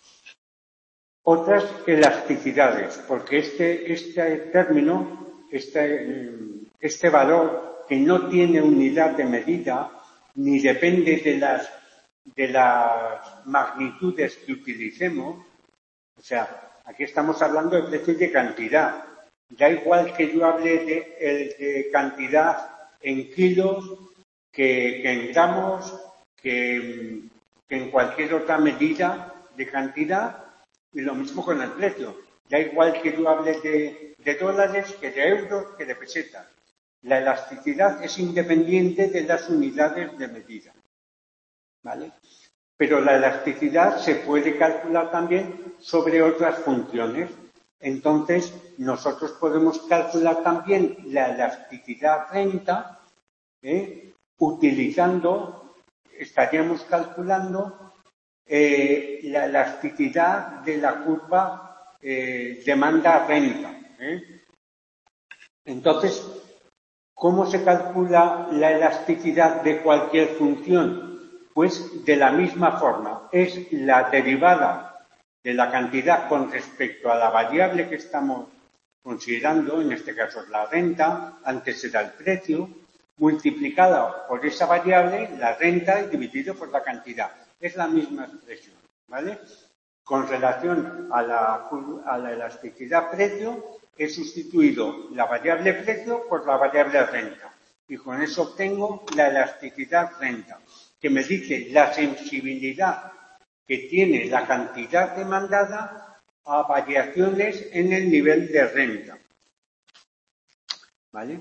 Otras elasticidades, porque este, este término, este, este valor que no tiene unidad de medida, ni depende de las de las magnitudes que utilicemos, o sea, aquí estamos hablando de precio y de cantidad. Da igual que yo hable de, de cantidad en kilos, que, que en gramos, que, que en cualquier otra medida de cantidad, y lo mismo con el precio. Da igual que yo hable de, de dólares, que de euros, que de pesetas. La elasticidad es independiente de las unidades de medida. ¿Vale? Pero la elasticidad se puede calcular también sobre otras funciones. Entonces, nosotros podemos calcular también la elasticidad renta, ¿eh? utilizando, estaríamos calculando eh, la elasticidad de la curva eh, demanda-renta. ¿eh? Entonces, ¿cómo se calcula la elasticidad de cualquier función? Pues de la misma forma, es la derivada de la cantidad con respecto a la variable que estamos considerando, en este caso es la renta, antes era el precio, multiplicada por esa variable, la renta, y dividido por la cantidad. Es la misma expresión, ¿vale? Con relación a la, a la elasticidad precio, he sustituido la variable precio por la variable renta. Y con eso obtengo la elasticidad renta, que me dice la sensibilidad que tiene la cantidad demandada a variaciones en el nivel de renta. ¿Vale?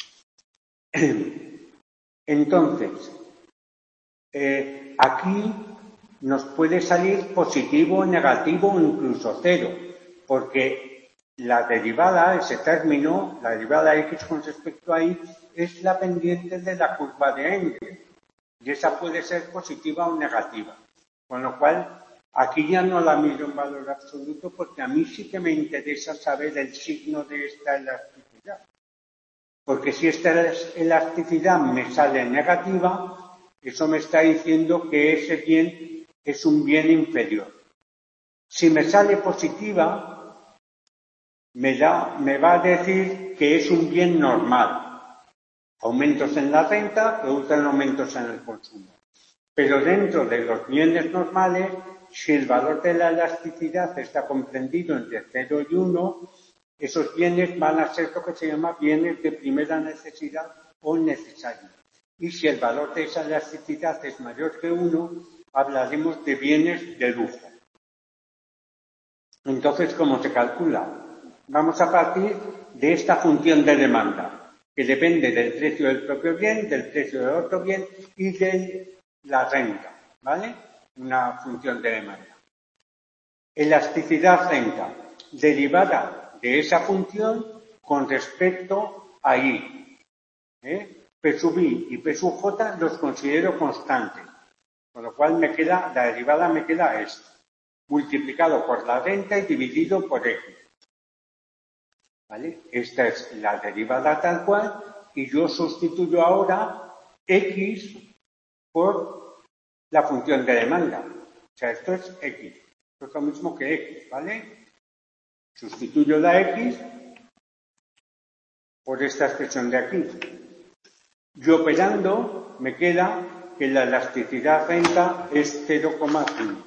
Entonces, eh, aquí nos puede salir positivo, negativo o incluso cero, porque la derivada, ese término, la derivada x con respecto a y, es la pendiente de la curva de Engel, y esa puede ser positiva o negativa. Con lo cual, aquí ya no la miro en valor absoluto, porque a mí sí que me interesa saber el signo de esta elasticidad. Porque si esta elasticidad me sale negativa, eso me está diciendo que ese bien es un bien inferior. Si me sale positiva, me, da, me va a decir que es un bien normal. Aumentos en la renta producen aumentos en el consumo. Pero dentro de los bienes normales, si el valor de la elasticidad está comprendido entre cero y uno, esos bienes van a ser lo que se llama bienes de primera necesidad o necesarios. Y si el valor de esa elasticidad es mayor que uno, hablaremos de bienes de lujo. Entonces, ¿cómo se calcula? Vamos a partir de esta función de demanda, que depende del precio del propio bien, del precio del otro bien y de la renta, ¿vale? Una función de demanda. Elasticidad renta, derivada de esa función con respecto a y. ¿eh? P sub i y P sub j los considero constantes, con lo cual me queda, la derivada me queda esto, multiplicado por la renta y dividido por x. ¿Vale? Esta es la derivada tal cual, y yo sustituyo ahora x por la función de demanda. O sea, esto es x. Esto es lo mismo que x, ¿vale? Sustituyo la x por esta expresión de aquí. Y operando me queda que la elasticidad renta es cero coma cinco.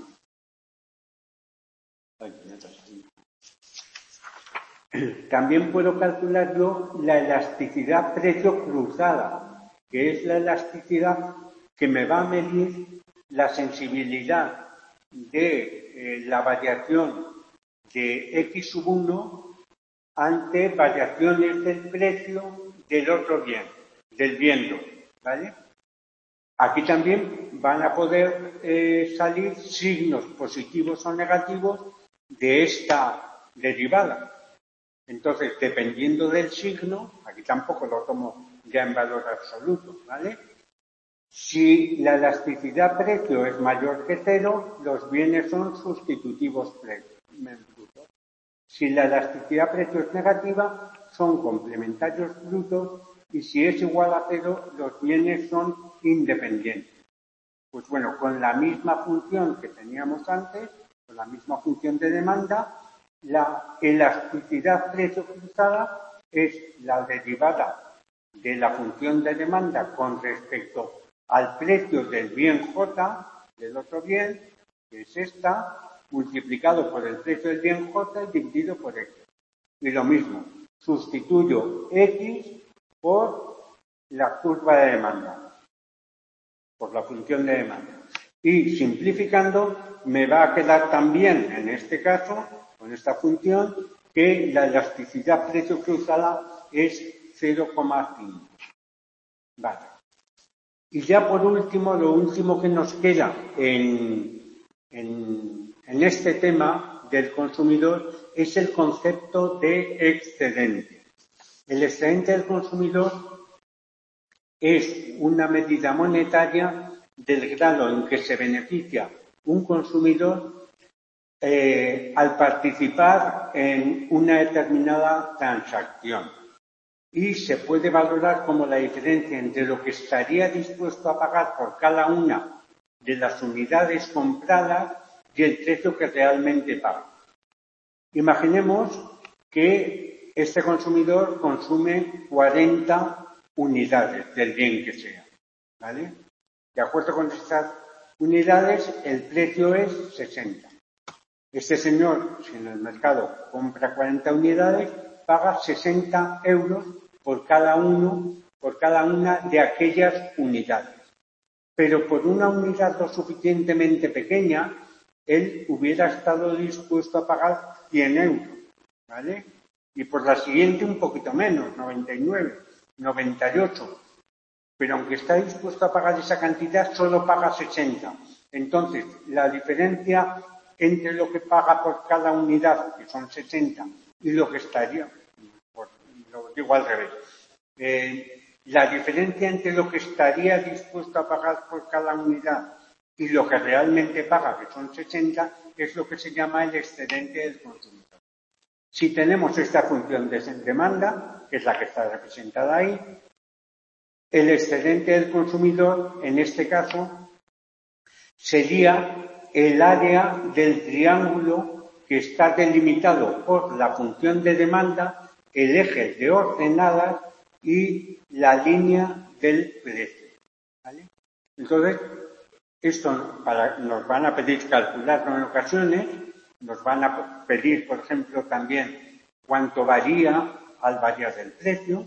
También puedo calcular yo la elasticidad precio cruzada, que es la elasticidad que me va a medir la sensibilidad de eh, la variación de x sub uno ante variaciones del precio del otro bien, del bien, ¿vale? Aquí también van a poder eh, salir signos positivos o negativos de esta derivada. Entonces, dependiendo del signo, aquí tampoco lo tomo ya en valor absoluto, ¿vale? Si la elasticidad precio es mayor que cero, los bienes son sustitutivos precio. Si la elasticidad precio es negativa, son complementarios brutos, y si es igual a cero, los bienes son independientes. Pues bueno, con la misma función que teníamos antes, con la misma función de demanda, la elasticidad precio cruzada es la derivada de la función de demanda con respecto al precio del bien J, del otro bien, que es esta, multiplicado por el precio del bien J y dividido por X. Y lo mismo, sustituyo X por la curva de demanda, por la función de demanda. Y simplificando, me va a quedar también, en este caso, con esta función, que la elasticidad precio cruzada es cero coma cinco. Vale. Y ya por último, lo último que nos queda en, en, en este tema del consumidor es el concepto de excedente. El excedente del consumidor es una medida monetaria del grado en que se beneficia un consumidor eh, al participar en una determinada transacción. Y se puede valorar como la diferencia entre lo que estaría dispuesto a pagar por cada una de las unidades compradas y el precio que realmente paga. Imaginemos que este consumidor consume cuarenta unidades del bien que sea, ¿vale? De acuerdo con estas unidades, el precio es sesenta. Este señor, si en el mercado compra cuarenta unidades, paga sesenta euros por cada uno, por cada una de aquellas unidades. Pero por una unidad lo suficientemente pequeña, él hubiera estado dispuesto a pagar cien euros, ¿vale? Y por la siguiente un poquito menos, noventa y nueve, noventa y ocho. Pero aunque está dispuesto a pagar esa cantidad, solo paga sesenta. Entonces, la diferencia entre lo que paga por cada unidad, que son sesenta, y lo que estaría, pues, lo digo al revés, eh, la diferencia entre lo que estaría dispuesto a pagar por cada unidad y lo que realmente paga, que son sesenta, es lo que se llama el excedente del consumidor. Si tenemos esta función de demanda, que es la que está representada ahí, el excedente del consumidor, en este caso, sería el área del triángulo que está delimitado por la función de demanda, el eje de ordenadas y la línea del precio, ¿vale? Entonces, esto para, nos van a pedir calcularlo en ocasiones, nos van a pedir, por ejemplo, también cuánto varía al variar el precio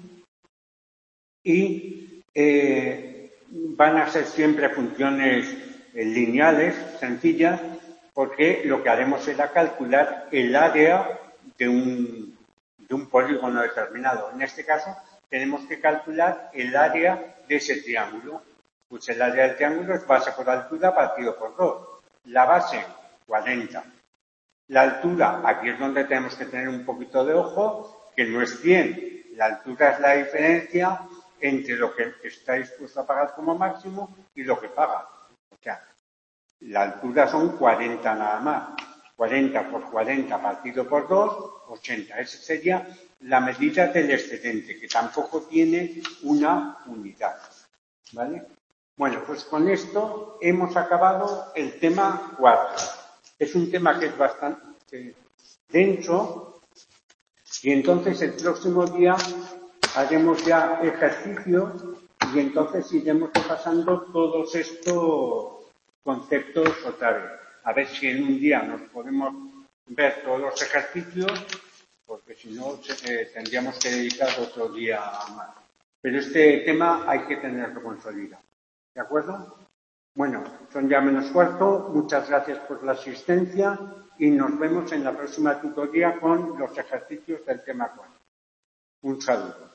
y eh, van a ser siempre funciones eh, lineales, sencillas, porque lo que haremos será calcular el área de un, de un polígono determinado. En este caso, tenemos que calcular el área de ese triángulo. Pues el área del triángulo es base por altura partido por dos. La base, cuarenta. La altura, aquí es donde tenemos que tener un poquito de ojo, que no es cien. La altura es la diferencia entre lo que está dispuesto a pagar como máximo y lo que paga. O sea, la altura son cuarenta nada más. cuarenta por cuarenta partido por dos, ochenta. Esa sería la medida del excedente, que tampoco tiene una unidad. ¿Vale? Bueno, pues con esto hemos acabado el tema cuatro. Es un tema que es bastante denso y entonces el próximo día haremos ya ejercicios y entonces iremos repasando todos estos conceptos otra vez. A ver si en un día nos podemos ver todos los ejercicios, porque si no eh, tendríamos que dedicar otro día más. Pero este tema hay que tenerlo consolidado. ¿De acuerdo? Bueno, son ya menos cuarto. Muchas gracias por la asistencia y nos vemos en la próxima tutoría con los ejercicios del tema cuatro. Un saludo.